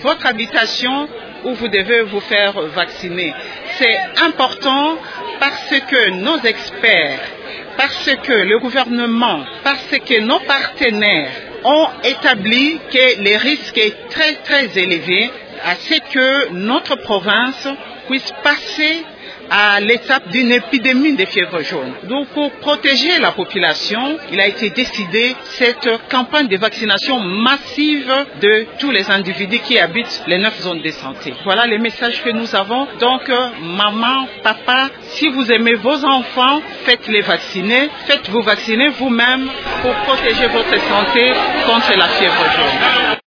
votre habitation où vous devez vous faire vacciner. C'est important parce que nos experts, parce que le gouvernement, parce que nos partenaires ont établi que le risque est très très élevé à ce que notre province puisse passer à l'étape d'une épidémie de fièvre jaune. Donc pour protéger la population, il a été décidé cette campagne de vaccination massive de tous les individus qui habitent les 9 zones de santé. Voilà les messages que nous avons. Donc maman, papa, si vous aimez vos enfants, faites-les vacciner, faites-vous vacciner vous-même pour protéger votre santé contre la fièvre jaune.